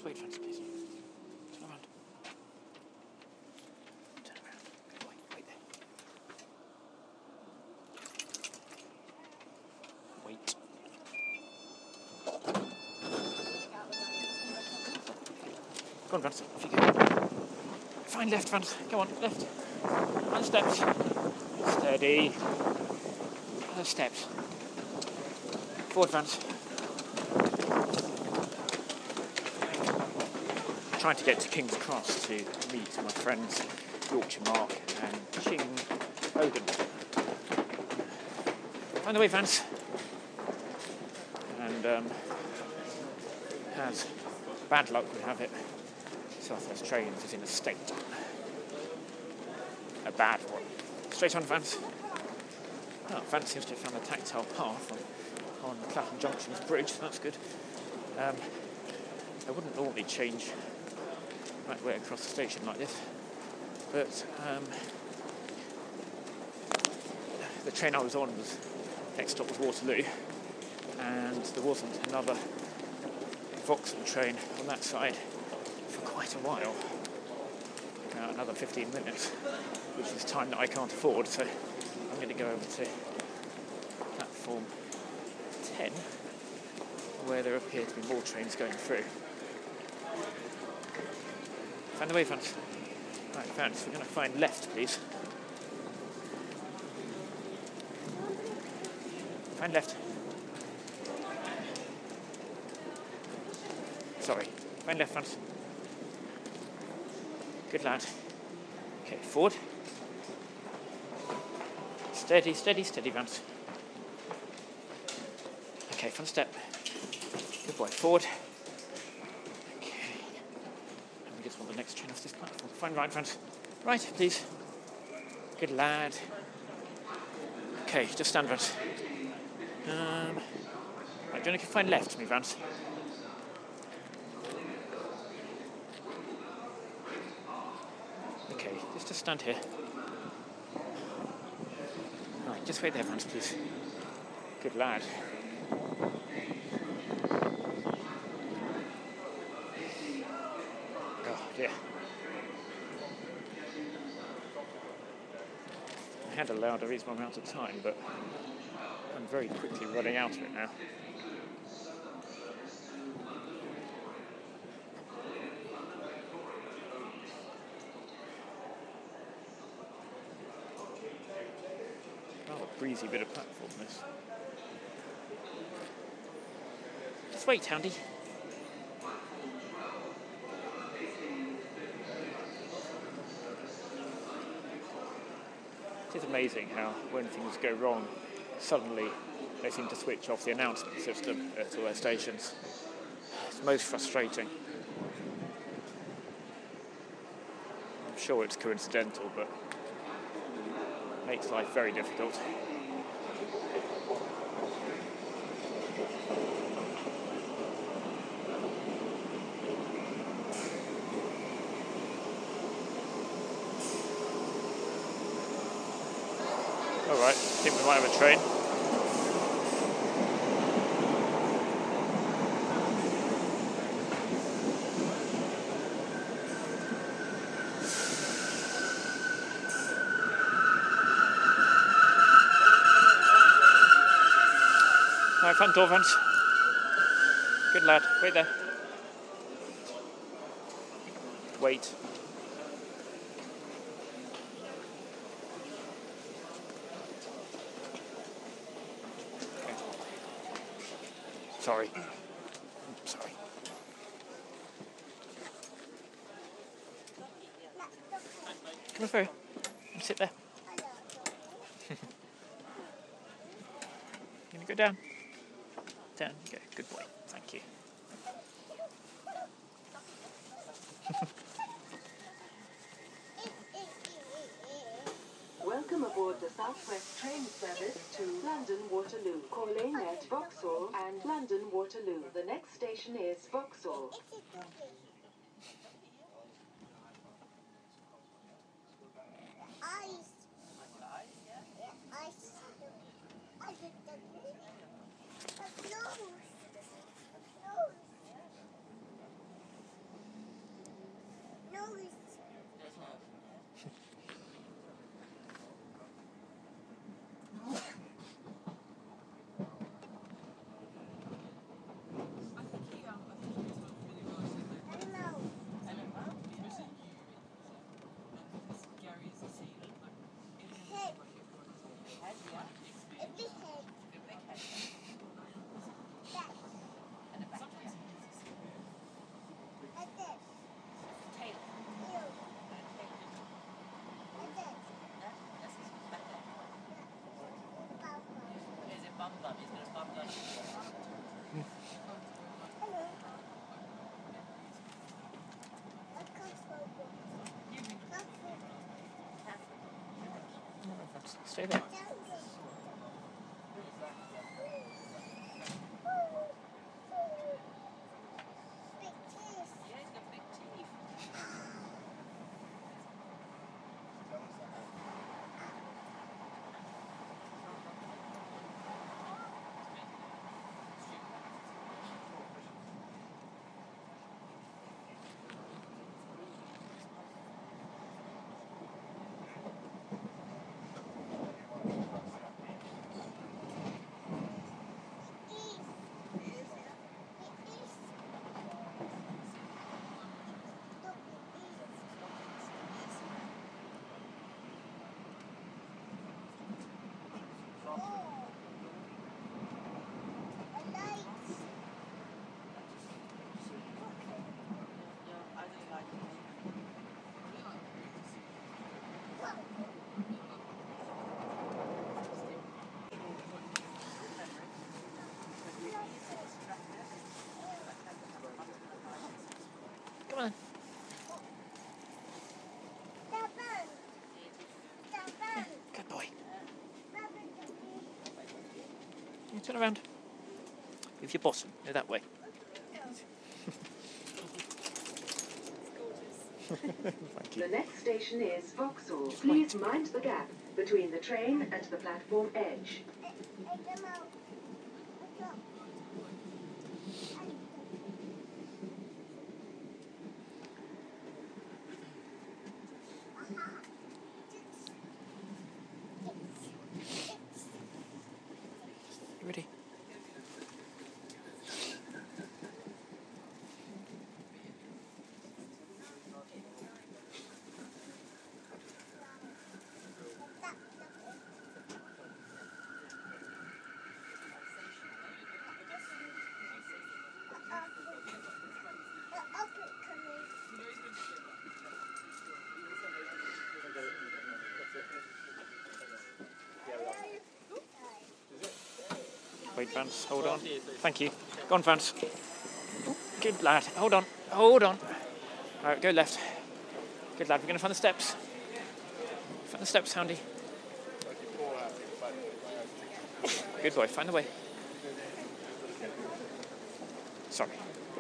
Just wait, Francis, please. Turn around. Turn around. Good boy. Wait there. Wait. Go on, Francis. Off you go. Find left, Francis. Go on, left. On steps. Steady. Other steps. Forward, Francis. Trying to get to King's Cross to meet my friends Yorkshire Mark and Ching Odin. Find the way, Vance. And as bad luck would have it, South West Trains is in a state. A bad one. Straight on, Vance. Oh, Vance seems to have found a tactile path on Clapham Junction's bridge, so that's good. I wouldn't normally change right way across the station like this, but the train I was on was, next stop was Waterloo, and there wasn't another Vauxhall train on that side for quite a while, another 15 minutes, which is time that I can't afford, so I'm going to go over to platform 10, where there appear to be more trains going through. Find the way, Vance. Right, Vance, we're going to find left, please. Find left. Sorry. Find left, Vance. Good lad. Okay, forward. Steady, steady, steady, Vance. Okay, front step. Good boy. Forward. We just want the next train off this platform. Find right, Vance. Right, please. Good lad. Okay, just stand, Vance. Right, do you want to find left, me, Vance? Okay, just stand here. Right, just wait there, Vance, please. Good lad. Yeah. I had allowed a reasonable amount of time, but I'm very quickly running out of it now. Rather breezy bit of platform, this. Just wait, Houndy. It is amazing how, when things go wrong, suddenly they seem to switch off the announcement system at all their stations. It's most frustrating. I'm sure it's coincidental, but it makes life very difficult. Alright, I think we might have a train. Alright, front door, Vance. Good lad, wait there. Wait. Sorry. Sorry. Come through. Sit there. You gonna go down? Down. Okay. Good boy. Thank you. Welcome aboard the South West train service to London Waterloo. Calling at Vauxhall and London Waterloo. The next station is Vauxhall. Stay there. Come on. Good boy. You turn around. With your bottom. No, that way. Thank you. The next station is Vauxhall. Please mind the gap between the train and the platform edge. You ready? Wait, Vance, hold on. Thank you. Go on, Vance. Good lad. Hold on. Hold on. All right, go left. Good lad. We're going to find the steps. Find the steps, Houndy. Good boy. Find the way. Sorry.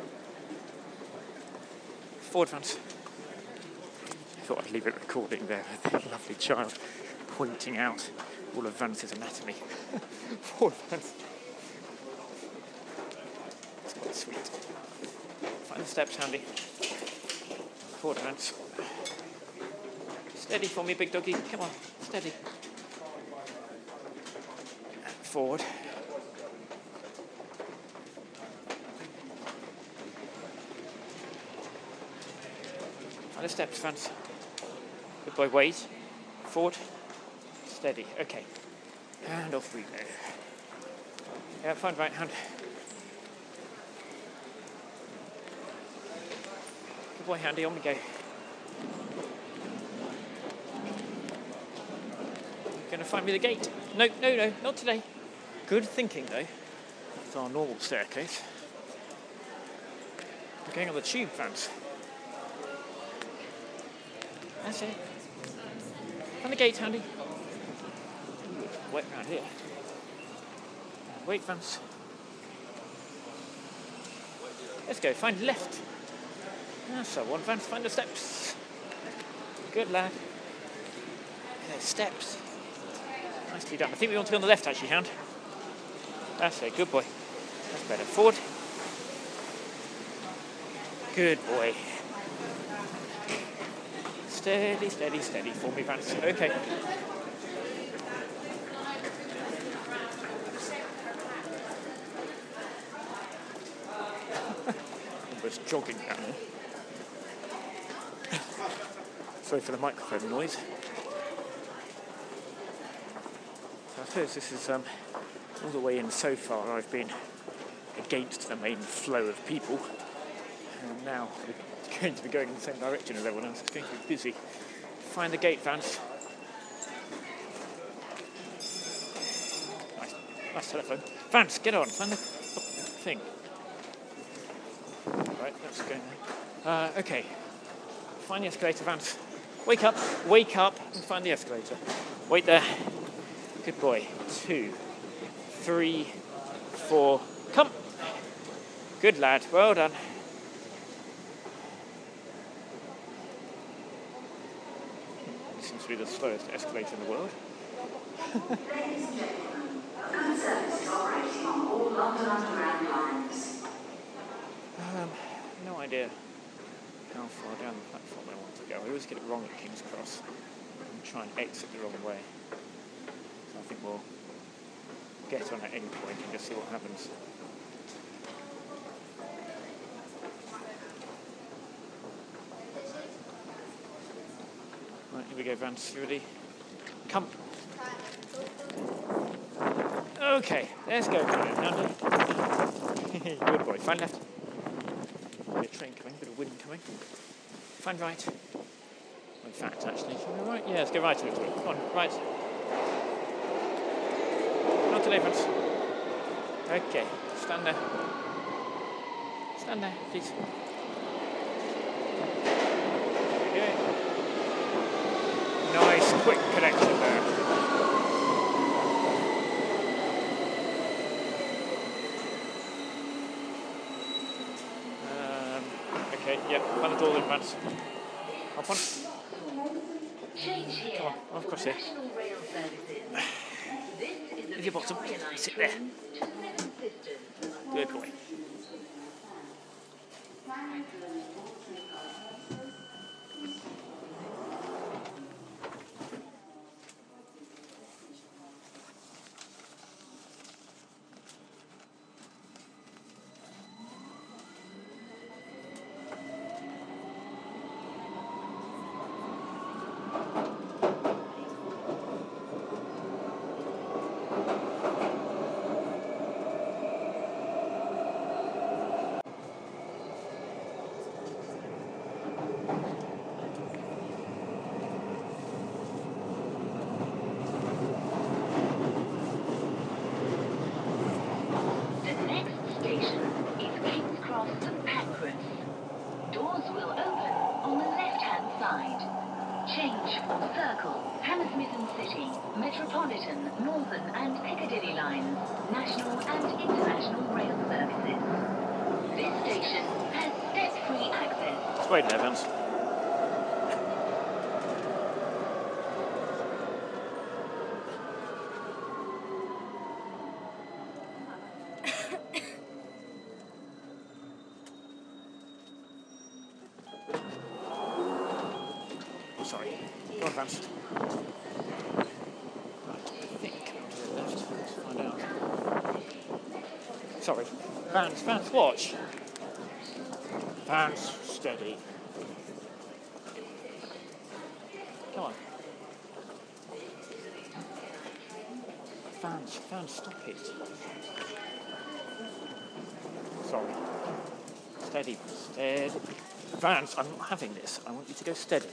Forward, Vance. I thought I'd leave it recording there with the lovely child pointing out all of Vance's anatomy. Forward, Vance. It's quite sweet. Find the steps, Handy. Forward, Vance. Steady for me, big doggy. Come on, steady. Forward. Find the steps, Vance. Good boy, wait. Forward. Steady. Okay. And off we go. Yeah, find right hand. Good boy, Handy, on we go. Gonna find me the gate. No, no, no, not today. Good thinking, though. It's our normal staircase. We're going on the tube, Vance. That's it. Find the gate, Handy. Ooh, it's wet around here. Wait, Vance. Let's go, find left. That's the one, Vance, find the steps. Good lad. There's steps. Nicely done. I think we want to go on the left, actually, Hound. That's it, good boy. That's better. Forward. Good boy. Steady, steady, steady for me, Vance. Okay. Almost jogging down there. Sorry for the microphone noise. So I suppose this is all the way in so far. I've been against the main flow of people, and now we're going to be going in the same direction as everyone else. It's going to be busy. Find the gate, Vance. Nice telephone. Vance, get on. Find the thing. Right, that's going there. Okay. Find the escalator, Vance. Wake up, and find the escalator. Wait there. Good boy. 2, 3, 4. Come. Good lad. Well done. This seems to be the slowest escalator in the world. Ladies and gentlemen, good service is operating on all London Underground lines. No idea how far down the platform I want to go. I always get it wrong at King's Cross and try and exit the wrong way. So I think we'll get on at any point and just see what happens. Right, here we go, Vance. You ready? Come. Okay, let's go. Good boy. Find left. Bit of train coming, bit of wind coming. Find right. In fact, actually, should we go right? Yeah, let's go right a little bit. Come on, right. Not today, friends. Okay, stand there. Stand there, please. There we go. Nice, quick connection there. Okay, yeah, find the door in advance. Hop on. Come on, of course here. With your bottom, sit there. Good boy. Change for Circle, Hammersmith and City, Metropolitan, Northern and Piccadilly lines, national and international rail services. This station has step-free access. Wait there, Vance. Sorry. Go on, Vance. Right, I think to the left. Let's find out. Sorry. Vance, watch. Vance, steady. Come on. Vance, stop it. Sorry. Steady. Vance, I'm not having this. I want you to go steady.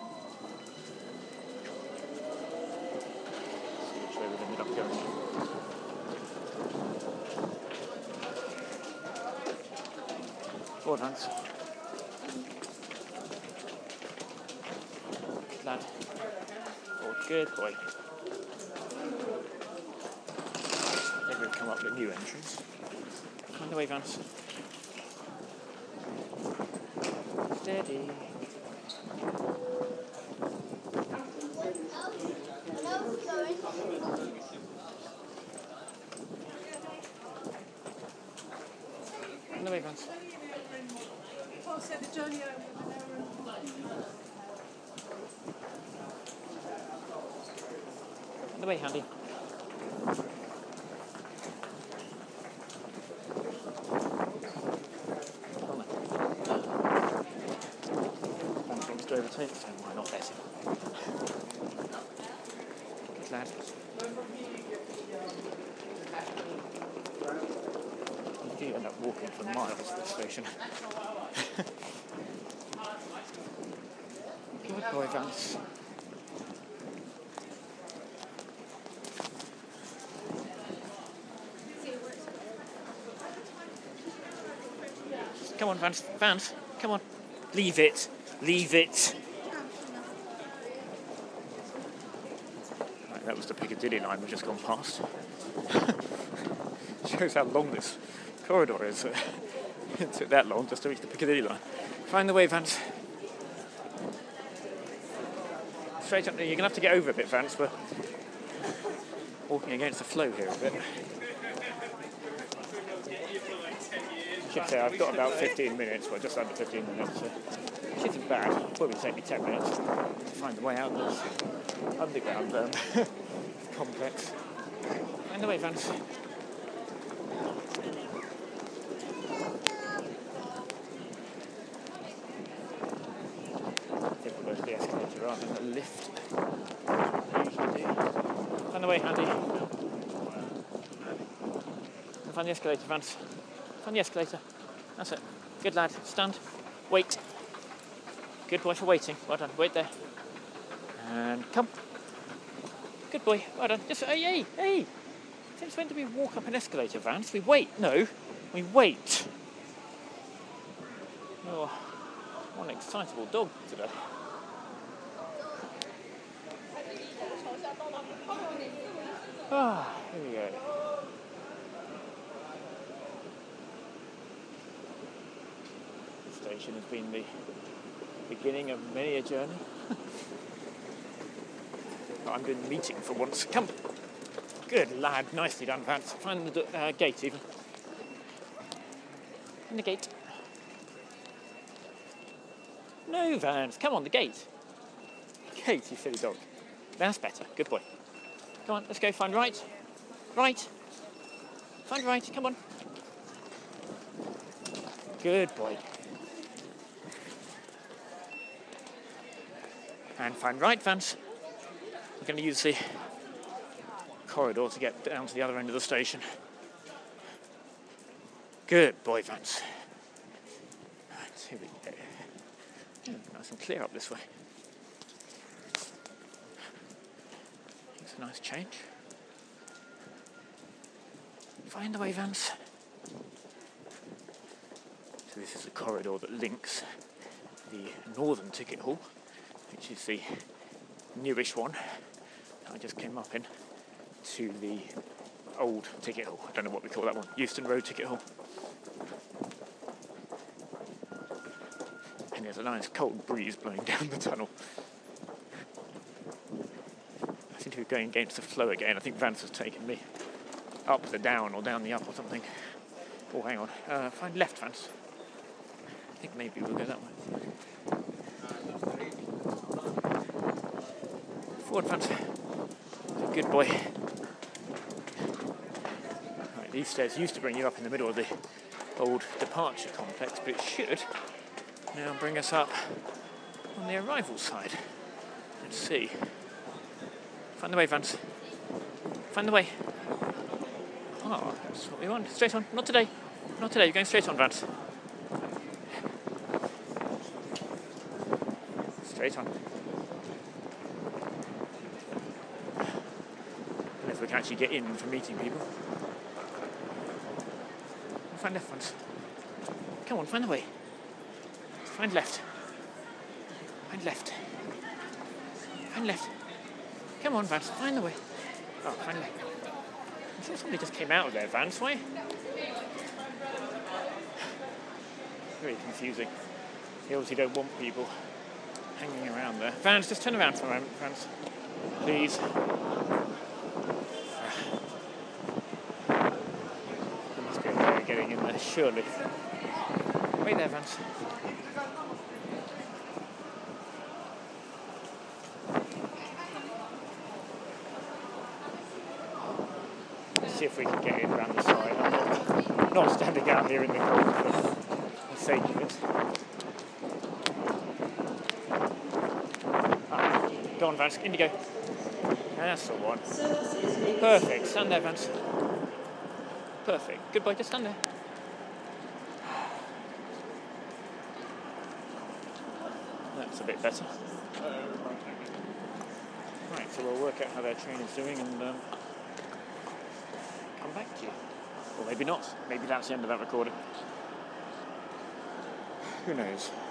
Forward, Vance. Good lad. Forward, good boy. I think we've come up with a new entrance. Find the way, Vance. Steady. Find the way, Vance. On the way, Handy. Vance wants to overtake, so why not let him? Good lad. You do end up walking for miles to the station. Good boy, Vance. Come on, Vance. Come on. Leave it. Right, that was the Piccadilly line we've just gone past. Shows how long this corridor is. It took that long just to reach the Piccadilly line. Find the way, Vance. Straight up there. You're going to have to get over a bit, Vance. We're walking against the flow here a bit. I should say I've got about 15 minutes, well, just under 15 minutes, so it isn't bad. It'll probably take me 10 minutes to find the way out of this underground complex. Find the way, Vance. The escalator rather than the lift. Usually do. Find the way, Andy. Find the escalator, Vance. Find the escalator. That's it. Good lad. Stand. Wait. Good boy for waiting. Well done. Wait there. And come. Good boy. Well done. Just hey. Since when do we walk up an escalator, Vance? We wait. No. We wait. Oh, what an excitable dog today. Here we go. The station has been the beginning of many a journey. I'm doing the meeting for once. Come. Good lad. Nicely done, Vance. Find the gate, even. Find the gate. No, Vance. Come on, the gate. Gate, you silly dog. That's better. Good boy. Come on, let's go. Find right. Right. Find right. Come on. Good boy. And find right, Vance. We're going to use the corridor to get down to the other end of the station. Good boy, Vance. Right, here we go. Nice and clear up this way. It's a nice change. Find the way, Vance. So this is the corridor that links the northern ticket hall, which is the newish one that I just came up in, to the old ticket hall. I don't know what we call that one. Euston Road ticket hall. And there's a nice cold breeze blowing down the tunnel. I seem to be going against the flow again. I think Vance has taken me up the down or down the up or something. Oh, hang on. Find left, Vance. I think maybe we'll go that way. Forward, Vance. Good boy. Right, these stairs used to bring you up in the middle of the old departure complex, but it should now bring us up on the arrival side. Let's see. Find the way, Vance. Find the way. Oh, that's what we want. Straight on. Not today. Not today. You're going straight on, Vance. Straight on. If we can actually get in for meeting people. Find left, Vance. Come on, find the way. Find left. Find left. Find left. Come on, Vance. Find the way. Oh, find left. I'm sure somebody just came out of there, Vance. Why? Very confusing. They obviously don't want people hanging around there. Vance, just turn around for a moment, Vance. Please. There must be a way of getting in there, surely. Wait there, Vance. See if we can get in around the side. I'm not standing out here in the cold for the sake of it. Go on, Vance. In you go. That's the one. Perfect. Stand there, Vance. Perfect. Good boy. Just stand there. That's a bit better. Right, so we'll work out how their train is doing and come back to you. Or maybe not. Maybe that's the end of that recording. Who knows?